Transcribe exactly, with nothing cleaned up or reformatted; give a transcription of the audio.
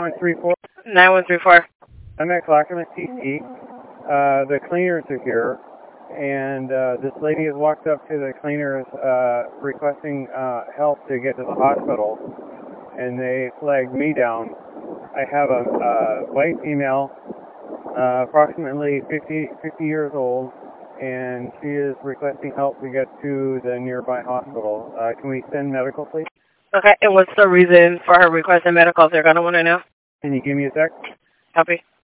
one three four. nine one three four. I'm at Clackamas T C. Uh, the cleaners are here, and uh, this lady has walked up to the cleaners uh, requesting uh, help to get to the hospital, and they flagged me down. I have a, a white female, uh, approximately fifty, fifty years old, and she is requesting help to get to the nearby hospital. Uh, can we send medical, please? Okay, and what's the reason for her requesting medical if they're going to want to know? Can you give me a sec? Copy.